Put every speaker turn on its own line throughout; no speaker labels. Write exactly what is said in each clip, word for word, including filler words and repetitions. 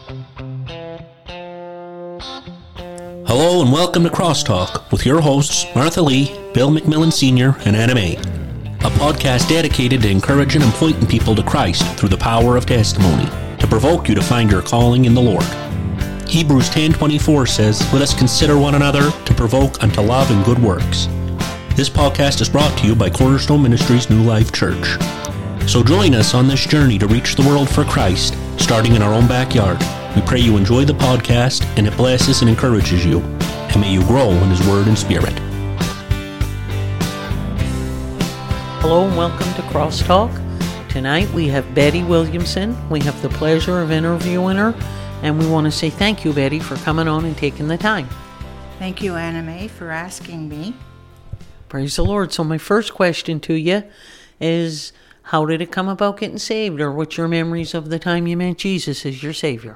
Hello and welcome to Crosstalk with your hosts Martha Lee, Bill McMillan Senior, and Anna May, a podcast dedicated to encouraging and pointing people to Christ through the power of testimony, to provoke you to find your calling in the Lord. Hebrews ten twenty-four says, "Let us consider one another to provoke unto love and good works." This podcast is brought to you by Cornerstone Ministries New Life Church. So join us on this journey to reach the world for Christ, starting in our own backyard. We pray you enjoy the podcast and it blesses and encourages you. And may you grow in His Word and Spirit.
Hello and welcome to Crosstalk. Tonight we have Betty Williamson. We have the pleasure of interviewing her. And we want to say thank you, Betty, for coming on and taking the time.
Thank you, Anna May, for asking me.
Praise the Lord. So my first question to you is, how did it come about getting saved? Or what's your memories of the time you met Jesus as your Savior?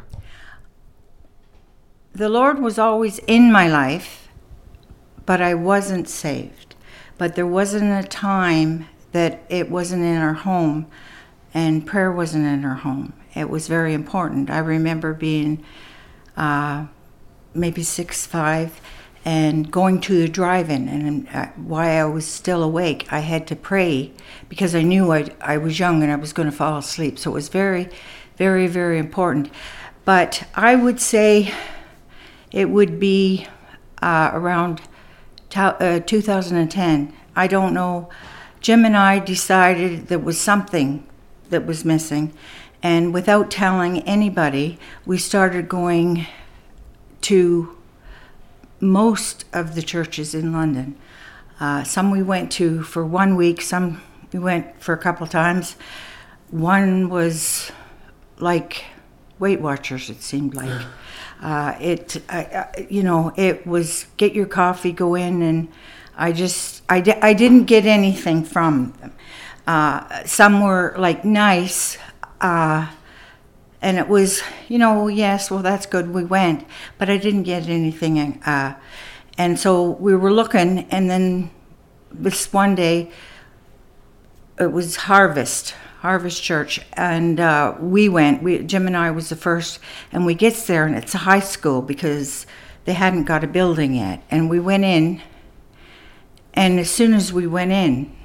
The Lord was always in my life, but I wasn't saved. But there wasn't a time that it wasn't in our home and prayer wasn't in our home. It was very important. I remember being uh, maybe six, five, and going to the drive-in, and uh, while I was still awake, I had to pray because I knew I, I was young and I was going to fall asleep. So it was very, very, very important. But I would say it would be uh, around t- uh, two thousand ten. I don't know. Jim and I decided there was something that was missing. And without telling anybody, we started going to most of the churches in London. Uh, some we went to for one week, some we went for a couple times. One was like Weight Watchers, it seemed like. Uh, it, uh, you know, it was get your coffee, go in, and I just, I, di- I didn't get anything from them. Uh, some were like nice, uh, and it was, you know, yes, well, that's good, we went, but I didn't get anything. Uh, and so we were looking, and then this one day, it was Harvest, Harvest Church, and uh, we went, we, Jim and I was the first, and we gets there, and it's a high school because they hadn't got a building yet. And we went in, and as soon as we went in,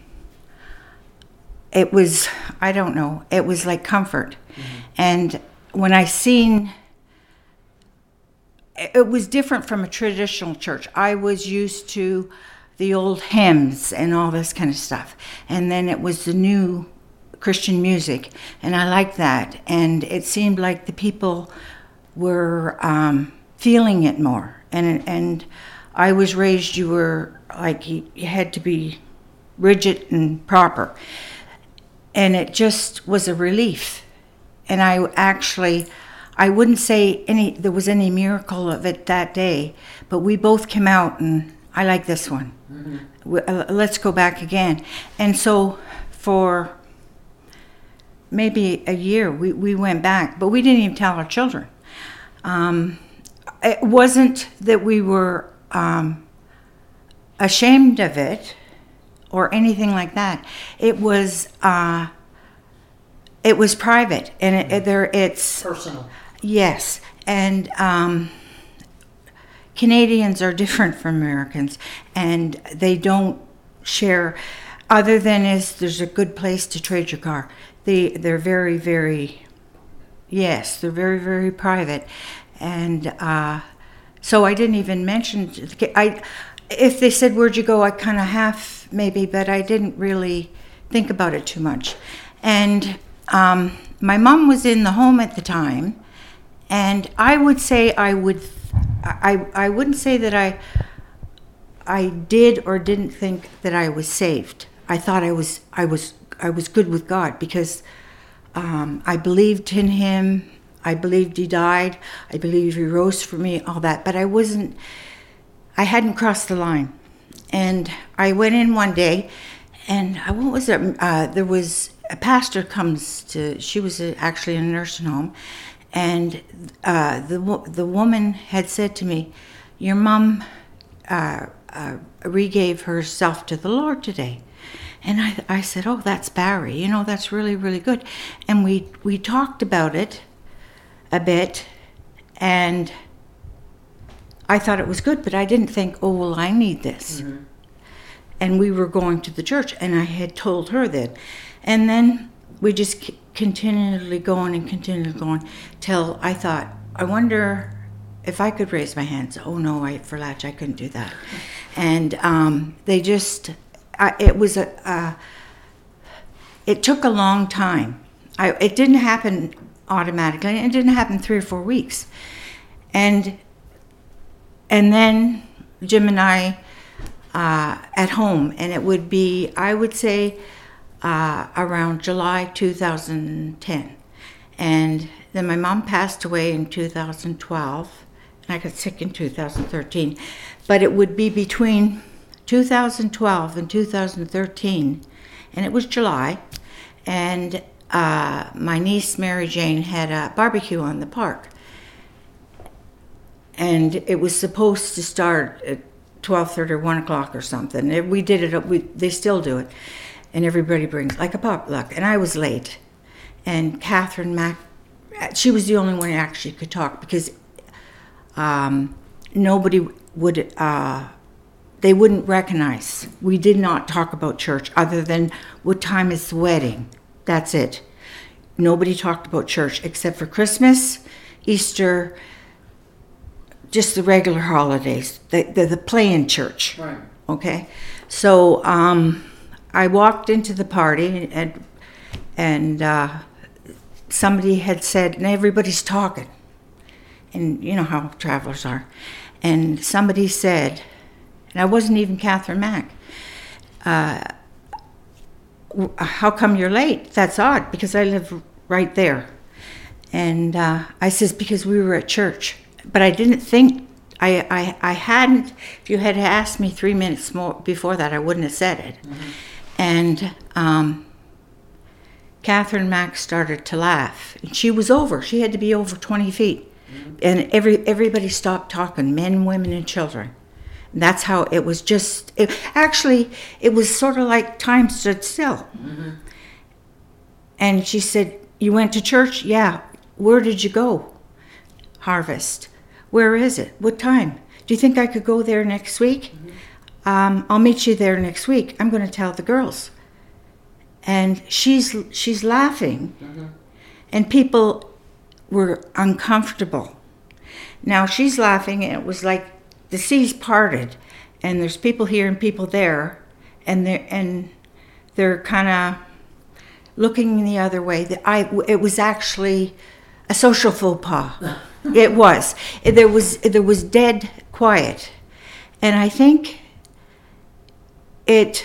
it was, I don't know, it was like comfort. Mm-hmm. And when I seen, it was different from a traditional church. I was used to the old hymns and all this kind of stuff. And then it was the new Christian music, and I liked that. And it seemed like the people were um, feeling it more. And and I was raised, you were like, you, you had to be rigid and proper. And it just was a relief. And I actually, I wouldn't say any there was any miracle of it that day, but we both came out and I like this one. Mm-hmm. We, uh, let's go back again. And so for maybe a year, we, we went back, but we didn't even tell our children. Um, it wasn't that we were um, ashamed of it or anything like that. It was uh, it was private, and it, it, there it's
personal.
Yes, and um, Canadians are different from Americans, and they don't share. Other than is there's a good place to trade your car. They they're very very, yes, they're very very private, and uh, so I didn't even mention. I if they said where'd you go, I kind of half maybe, but I didn't really think about it too much. And um, my mom was in the home at the time, and I would say I would I I wouldn't say that I I did or didn't think that I was saved. I thought I was I was I was good with God because um, I believed in Him. I believed He died. I believed He rose for me. All that, but I wasn't. I hadn't crossed the line. And I went in one day, and what was it? Uh, there was a pastor comes to. She was actually in a nursing home, and uh, the the woman had said to me, "Your mom uh, uh, regave herself to the Lord today." And I, I said, "Oh, that's Barry. You know, that's really, really good." And we we talked about it a bit, And I thought it was good, but I didn't think, oh, well, I need this. Mm-hmm. And we were going to the church, and I had told her that. And then we just c- continually going and continually going till I thought, I wonder if I could raise my hands. Oh, no, I, for Latch, I couldn't do that. And um, they just, I, it was a, uh, it took a long time. I, it didn't happen automatically. It didn't happen three or four weeks. And and then Jim and I uh, at home, and it would be, I would say, uh, around July two thousand ten. And then my mom passed away in two thousand twelve, and I got sick in two thousand thirteen. But it would be between two thousand twelve and two thousand thirteen, and it was July, and uh, my niece Mary Jane had a barbecue on the park. And it was supposed to start at twelve thirty or one o'clock or something. We did it, we, they still do it. And everybody brings, like a potluck. And I was late. And Catherine Mack, she was the only one who actually could talk, because um, nobody would, uh, they wouldn't recognize. We did not talk about church other than what time is the wedding. That's it. Nobody talked about church except for Christmas, Easter, just the regular holidays, the the, the play-in church.
Right.
Okay. So um, I walked into the party, and and uh, somebody had said, and everybody's talking, and you know how travelers are, and somebody said, and I wasn't even Catherine Mack, uh, how come you're late? That's odd, because I live right there. And uh, I says, because we were at church. But I didn't think, I, I, I hadn't, if you had asked me three minutes more before that, I wouldn't have said it. Mm-hmm. And um, Catherine Mack started to laugh. And she was over, she had to be over twenty feet. Mm-hmm. And every everybody stopped talking, men, women, and children. And that's how it was just, it, actually, it was sort of like time stood still. Mm-hmm. And she said, you went to church? Yeah. Where did you go? Harvest. Where is it? What time? Do you think I could go there next week? Mm-hmm. Um, I'll meet you there next week. I'm going to tell the girls. And she's she's laughing. Mm-hmm. And people were uncomfortable. Now she's laughing, and it was like the seas parted, and there's people here and people there, and they're and they're kind of looking the other way. I it was actually a social faux pas. It was. There was there was dead quiet, and I think it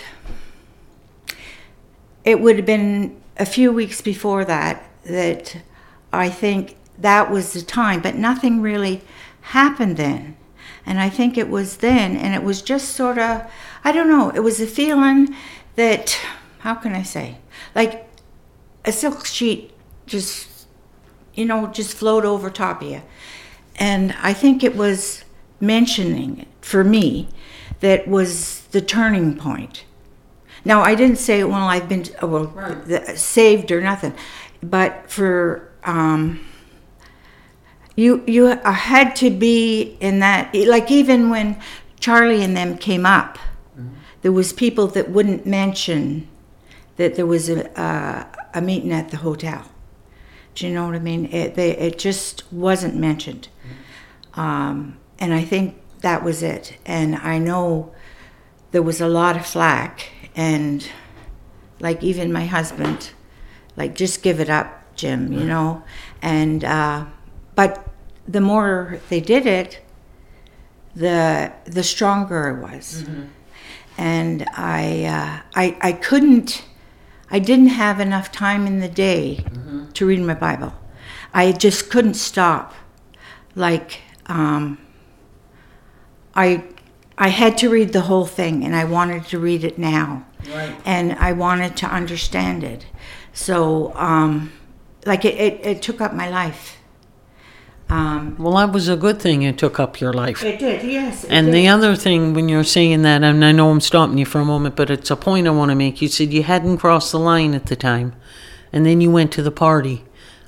it would have been a few weeks before that that I think that was the time, but nothing really happened then. And I think it was then, and it was just sort of, I don't know, it was a feeling that, how can I say, like a silk sheet just, you know, just flowed over top of you. And I think it was mentioning it, for me, that was the turning point. Now, I didn't say, well, I've been well, right. the, saved or nothing, but for, um, you you had to be in that, like even when Charlie and them came up, mm-hmm. there was people that wouldn't mention that there was a, a, a meeting at the hotel. Do you know what I mean? It, they, it just wasn't mentioned. Mm-hmm. Um, and I think that was it. And I know there was a lot of flack, and like even my husband, like, just give it up, Jim, you know? And, uh, but the more they did it, the the stronger it was. Mm-hmm. And I, uh, I, I couldn't, I didn't have enough time in the day mm-hmm. to read my Bible. I just couldn't stop. Like, um, I, I had to read the whole thing, and I wanted to read it now. Right. And I wanted to understand it. So, um, like, it, it, it took up my life. Um,
well, that was a good thing it took up your life.
It did, yes. It
and
did.
The other thing, when you're saying that, and I know I'm stopping you for a moment, but it's a point I want to make. You said you hadn't crossed the line at the time, and then you went to the party.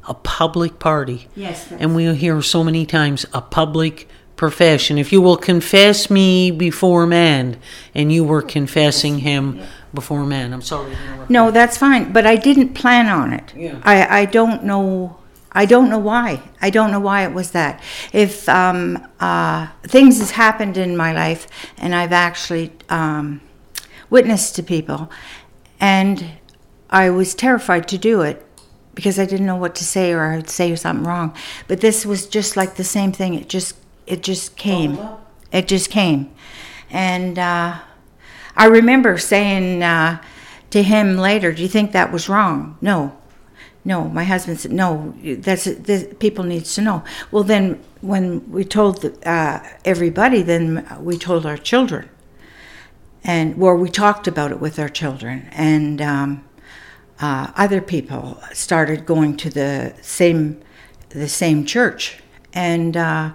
a public party.
Yes. That's
And we hear so many times a public profession. If you will confess me before man, and you were confessing him before man. I'm sorry to interrupt.
No, that's fine. But I didn't plan on it.
Yeah.
I, I don't know. I don't know why. I don't know why it was that. If um, uh, things has happened in my life, and I've actually um, witnessed to people, and I was terrified to do it because I didn't know what to say, or I would say something wrong. But this was just like the same thing. It just it just came. It just came, and uh, I remember saying uh, to him later, "Do you think that was wrong?" No. No, my husband said, no, that's this, people needs to know. Well, then when we told the, uh, everybody, then we told our children. And where we talked about it with our children. And um, uh, other people started going to the same the same church. And uh,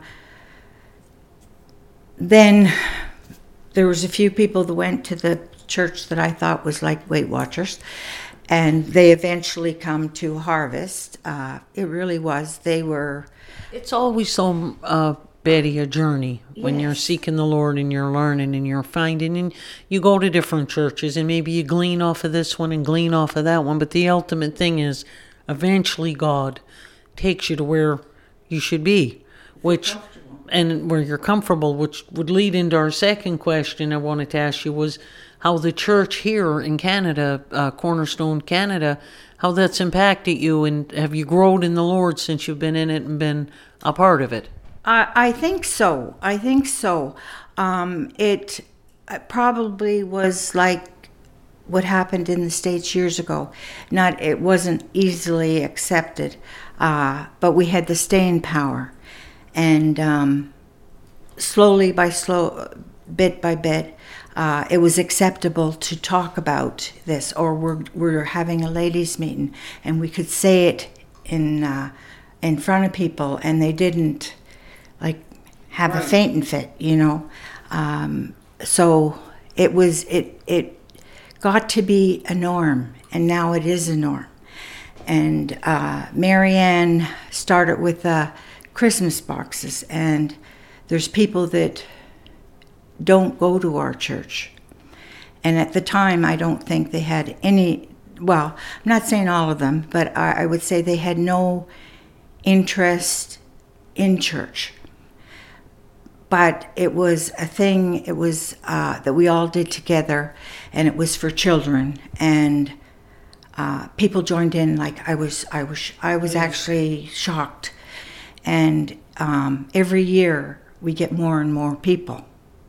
then there was a few people that went to the church that I thought was like Weight Watchers. And they eventually come to Harvest. Uh, it really was. They were...
It's always so, uh, Betty, a journey when
Yes.
you're seeking the Lord and you're learning and you're finding. And you go to different churches and maybe you glean off of this one and glean off of that one. But the ultimate thing is eventually God takes you to where you should be, which... and where you're comfortable, which would lead into our second question I wanted to ask you was how the church here in Canada, uh, Cornerstone Canada, how that's impacted you, and have you grown in the Lord since you've been in it and been a part of it?
I, I think so. I think so. Um, it probably was like what happened in the States years ago. Not, it wasn't easily accepted, uh, but we had the staying power. And um, slowly by slow, bit by bit, uh, it was acceptable to talk about this. Or we're we're having a ladies' meeting, and we could say it in uh, in front of people, and they didn't like have
Right.
a fainting fit, you know. Um, so it was it it got to be a norm, and now it is a norm. And uh, Marianne started with uh, Christmas boxes, and there's people that don't go to our church. And at the time, I don't think they had any, well, I'm not saying all of them, but I, I would say they had no interest in church. But it was a thing, it was uh, that we all did together, and it was for children. And uh, people joined in. Like I was, I was, I was actually shocked. And um, every year we get more and more people.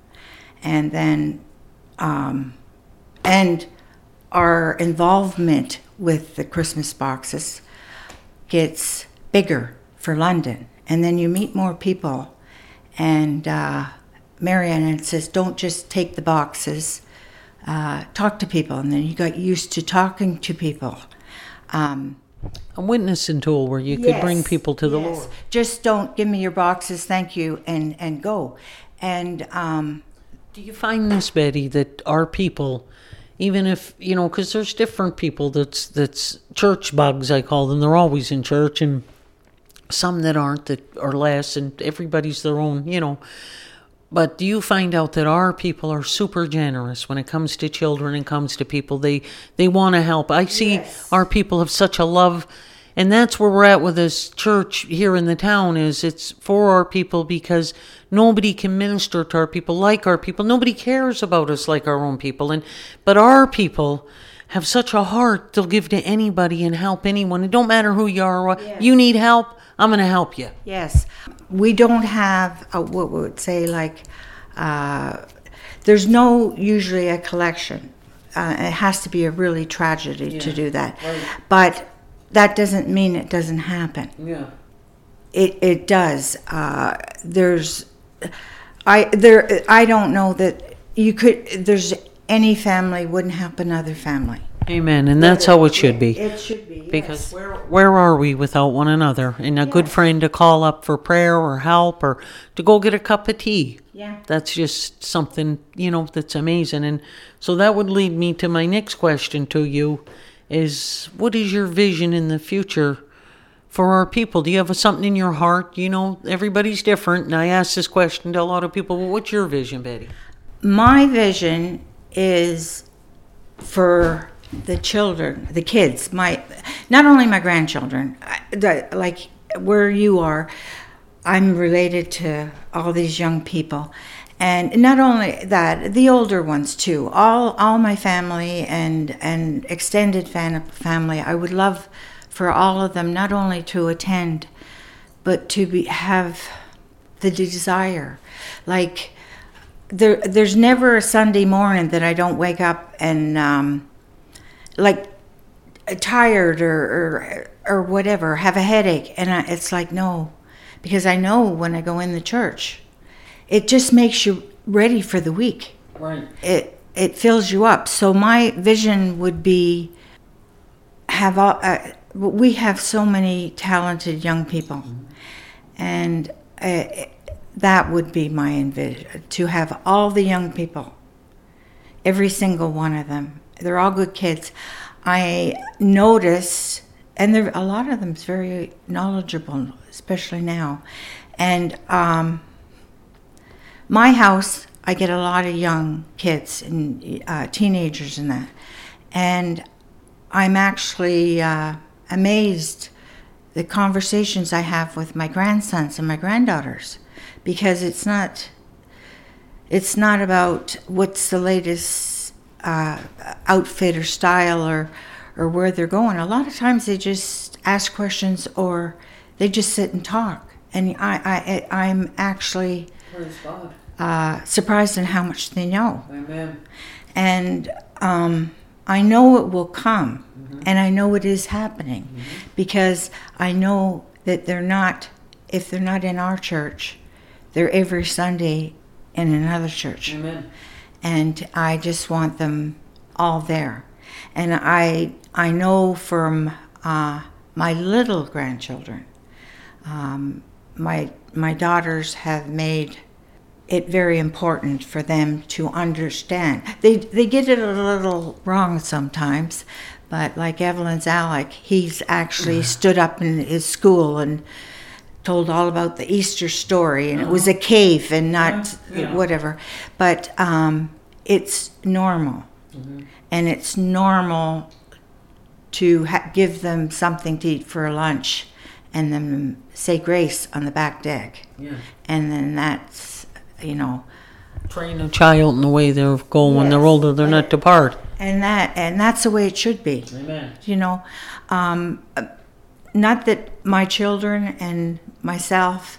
And then, um, and our involvement with the Christmas boxes gets bigger for London. And then you meet more people. And uh, Marianne says, don't just take the boxes, uh, talk to people. And then you got used to talking to people. Um,
A witnessing tool where you could
Yes,
bring people to the
yes.
Lord.
Just don't give me your boxes, thank you, and, and go. And um,
Do you find this, Betty, that our people, even if, you know, because there's different people that's that's church bugs, I call them, they're always in church, and some that aren't, that are less, and everybody's their own, you know. But do you find out that our people are super generous when it comes to children and comes to people? They they want to help. I see
Yes.
our people have such a love, and that's where we're at with this church here in the town, is it's for our people, because nobody can minister to our people like our people. Nobody cares about us like our own people. And but our people have such a heart, they'll give to anybody and help anyone. It don't matter who you are.
Yes.
You need help, I'm going to help you.
yes, we don't have, a, what we would say, like, uh, there's no usually a collection. Uh, it has to be a really tragedy to
Yeah,
do that.
right.
But that doesn't mean it doesn't happen.
Yeah.
It it does. Uh, there's, I there I don't know that you could. There's any family wouldn't help another family.
Amen. And that's how it should be.
It should be
Because where where are we without one another? And a good
Yes.
friend to call up for prayer or help, or to go get a cup of tea.
Yeah.
That's just something, you know, that's amazing. And so that would lead me to my next question to you is, what is your vision in the future for our people? Do you have something in your heart? You know, everybody's different, and I ask this question to a lot of people. Well, what's your vision, Betty?
My vision is for the children, the kids, my not only my grandchildren, the, like where you are, I'm related to all these young people. And not only that, the older ones too. All all my family and and extended fam- family. I would love for all of them not only to attend, but to be have the desire. Like there, there's never a Sunday morning that I don't wake up and um, like tired or, or or whatever, have a headache, and I, it's like no, because I know when I go in the church. It just makes you ready for the week.
Right.
It it fills you up. So my vision would be have all, uh, we have so many talented young people, mm-hmm. and uh, that would be my envision, to have all the young people, every single one of them. They're all good kids. I notice, and there a lot of them is very knowledgeable, especially now, and. Um, My house, I get a lot of young kids and uh, teenagers and that. And I'm actually uh, amazed the conversations I have with my grandsons and my granddaughters, because it's not it's not about what's the latest uh, outfit or style or or where they're going. A lot of times they just ask questions or they just sit and talk. And I, I I'm actually
Praise God.
Uh, surprised in how much they know.
Amen.
And um, I know it will come,
mm-hmm.
and I know it is happening,
mm-hmm.
because I know that they're not, if they're not in our church, they're every Sunday in another church.
Amen.
And I just want them all there. And I I know from uh, my little grandchildren, um, my my daughters have made it very important for them to understand. They they get it a little wrong sometimes, but like Evelyn's Alec, he's actually stood up in his school and told all about the Easter story, and uh-huh. it was a cave and not yeah. whatever. But um, it's normal, mm-hmm. and it's normal to ha- give them something to eat for lunch, and then say grace on the back deck,
yeah.
and then that's. You know,
train a child in the way they're going. Yes, when they're older, they're not depart.
And that, and that's the way it should be.
Amen.
You know, um, not that my children and myself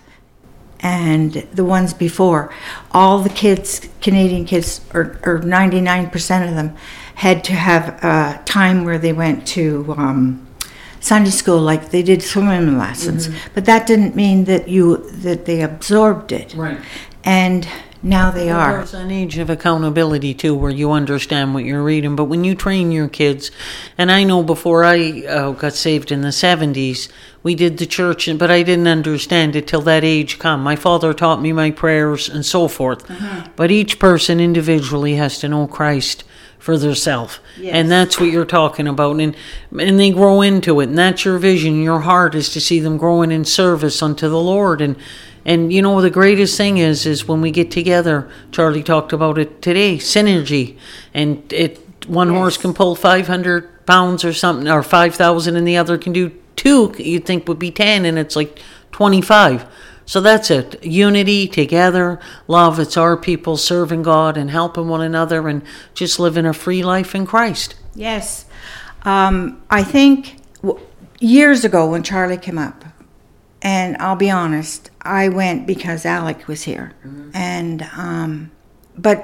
and the ones before, all the kids, Canadian kids, or, or ninety-nine percent of them, had to have a time where they went to um, Sunday school, like they did swimming lessons. Mm-hmm. But that didn't mean that you that they absorbed it.
Right.
And now they
well,
are.
There's an age of accountability, too, where you understand what you're reading. But when you train your kids, and I know before I uh, got saved in the seventies, we did the church, but I didn't understand it till that age come. My father taught me my prayers and so forth. Uh-huh. But each person individually has to know Christ for themselves. Yes. And that's what you're talking about. And and they grow into it. And that's your vision. Your heart is to see them growing in service unto the Lord. And And, you know, the greatest thing is, is when we get together, Charlie talked about it today, synergy. And it one yes. horse can pull five hundred pounds or something, or five thousand, and the other can do two, you'd think would be ten, and it's like twenty-five. So that's it. Unity, together, love. It's our people serving God and helping one another and just living a free life in Christ.
Yes. Um, I think w- years ago when Charlie came up, and I'll be honest, I went because Alec was here. Mm-hmm. And, um, but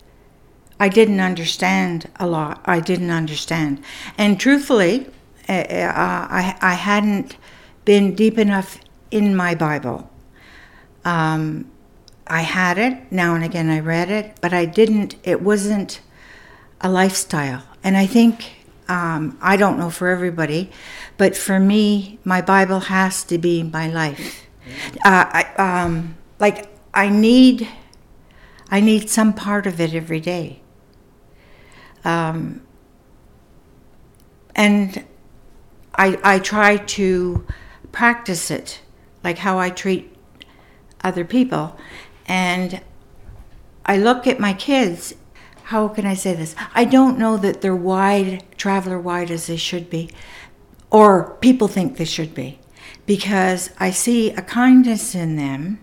I didn't understand a lot. I didn't understand. And truthfully, uh, I, I hadn't been deep enough in my Bible. Um, I had it, now and again I read it, but I didn't, it wasn't a lifestyle. And I think, um, I don't know for everybody, but for me, my Bible has to be my life. Uh, I, um, like I need, I need some part of it every day. Um, and I, I try to practice it, like how I treat other people. And I look at my kids, how can I say this? I don't know that they're wide, traveler wide as they should be, or people think they should be, because I see a kindness in them.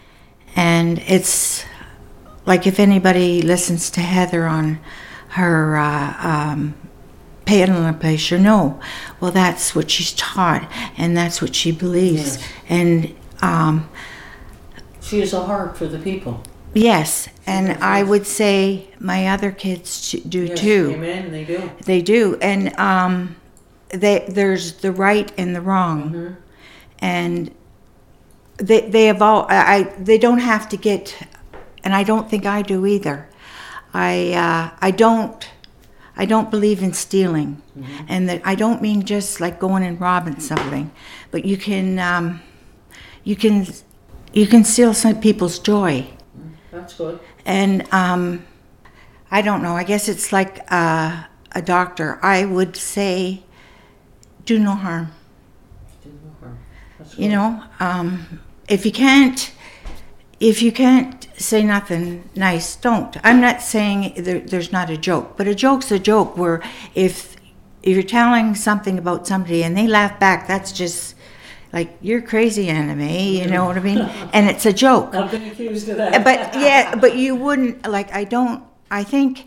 And it's like, if anybody listens to Heather on her uh, um, piano place, you know, well, that's what she's taught, and that's what she believes.
Yes.
And um,
she has a heart for the people.
yes, and I would say my other kids do
Yes,
too.
amen, they do.
They do, and um, they, there's the right and the wrong,
Mm-hmm.
and they they have all. I, I they don't have to get, and I don't think I do either. I uh, I don't I don't believe in stealing, mm-hmm. and that I don't mean just like going and robbing something, but you can um, you can you can steal some people's joy.
That's good.
And um, I don't know. I guess it's like uh, a doctor. I would say, do no harm.
Do no harm. That's
You
good.
know, um, if you can't, if you can't say nothing nice, don't. I'm not saying there, there's not a joke, but a joke's a joke. Where if if you're telling something about somebody and they laugh back, that's just like, you're crazy, Anime. You know what I mean? And it's a joke.
I've been accused of that.
But yeah, but you wouldn't, like, I don't, I think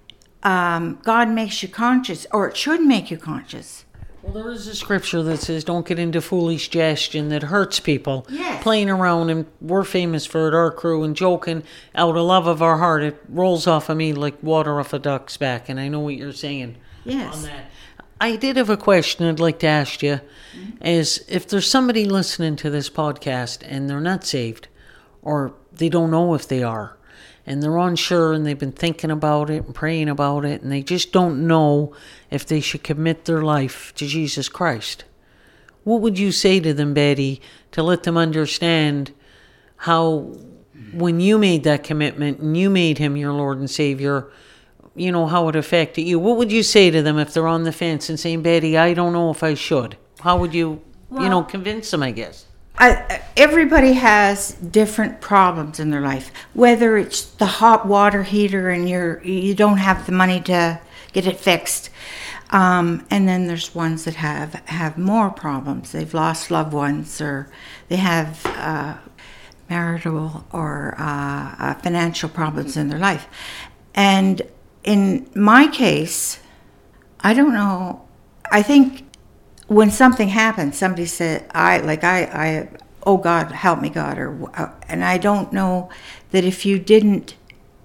um, God makes you conscious, or it should make you conscious.
Well, there is a scripture that says, don't get into foolish gestion that hurts people.
Yes.
Playing around, and we're famous for it, our crew, and joking out of love of our heart. It rolls off of me like water off a duck's back, and I know what you're saying
Yes.
on that. I did have a question I'd like to ask you, mm-hmm. is if there's somebody listening to this podcast and they're not saved, or they don't know if they are, and they're unsure, and they've been thinking about it and praying about it, and they just don't know if they should commit their life to Jesus Christ. What would you say to them, Betty, to let them understand how, when you made that commitment and you made him your Lord and Savior, you know, how it affected you? What would you say to them if they're on the fence and saying, Betty, I don't know if I should? How would you, you know, convince them, I guess?
I, everybody has different problems in their life. Whether it's the hot water heater and you're you don't have the money to get it fixed, um, and then there's ones that have have more problems. They've lost loved ones, or they have uh, marital or uh, uh, financial problems in their life. And in my case, I don't know. I think when something happens, somebody said, "I like I, I, oh God, help me, God," or and I don't know that if you didn't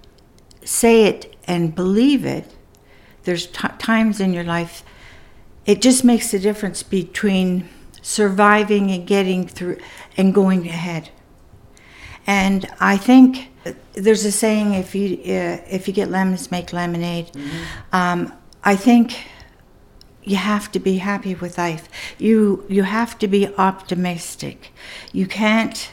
say it and believe it, there's t- times in your life, it just makes a difference between surviving and getting through and going ahead. And I think there's a saying: if you uh, if you get lemons, make lemonade. Mm-hmm. Um, I think you have to be happy with life. You you have to be optimistic. You can't,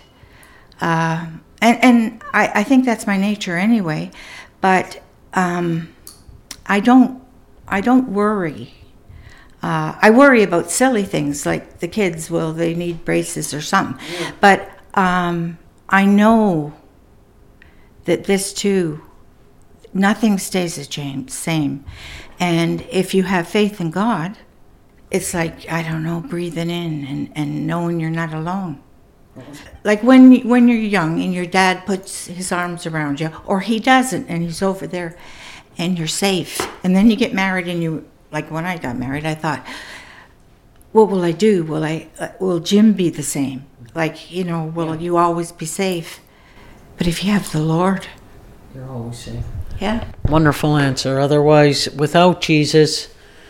uh, and and I, I think that's my nature anyway. But um, I don't I don't worry. Uh, I worry about silly things like the kids. Will they need braces or something? Yeah. But um, I know that this too, nothing stays the same. And if you have faith in God, it's like, I don't know, breathing in and, and knowing you're not alone. Like when when you're young and your dad puts his arms around you, or he doesn't and he's over there and you're safe. And then you get married and you, like when I got married, I thought, what will I do? Will I, uh, will Jim be the same? Like, you know, will yeah. you always be safe? But if you have the Lord,
you're always safe.
Yeah.
Wonderful answer. Otherwise, without Jesus,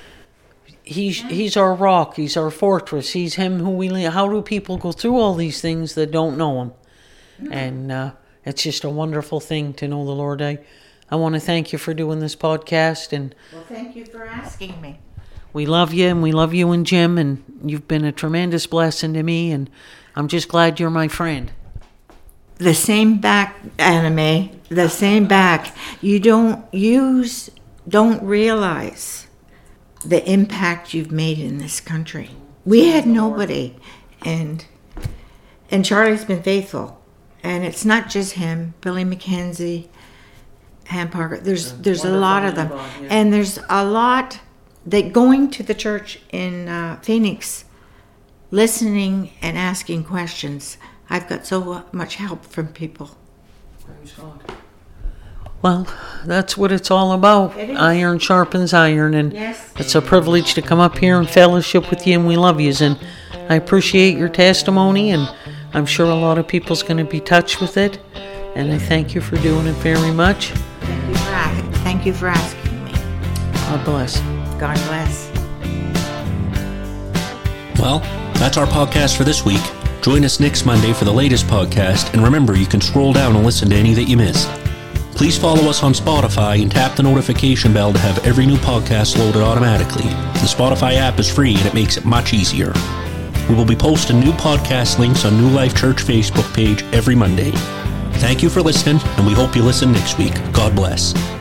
he's he's our rock. He's our fortress. He's him who we lean. How do people go through all these things that don't know him? Mm-hmm. And uh, it's just a wonderful thing to know the Lord. I, I want to thank you for doing this podcast. And
well, thank you for asking me.
We love you, and we love you and Jim, and you've been a tremendous blessing to me, and I'm just glad you're my friend.
The same back, Anime, the same back. You don't use, don't realize the impact you've made in this country. We had nobody, and and Charlie's been faithful. And it's not just him, Billy McKenzie, Ham Parker. There's there's a lot of them. Yeah. And there's a lot that going to the church in uh, Phoenix, listening and asking questions. I've got so much help from people.
Praise God. Well, that's what it's all about. It iron sharpens iron, and yes. It's a privilege to come up here and fellowship with you, and we love you. And I appreciate your testimony, and I'm sure a lot of people's going to be touched with it, and I thank you for doing it very much.
Thank you for asking, thank you for asking me.
God bless.
God bless.
Well, that's our podcast for this week. Join us next Monday for the latest podcast, and remember, you can scroll down and listen to any that you missed. Please follow us on Spotify and tap the notification bell to have every new podcast loaded automatically. The Spotify app is free and it makes it much easier. We will be posting new podcast links on New Life Church Facebook page every Monday. Thank you for listening, and we hope you listen next week. God bless.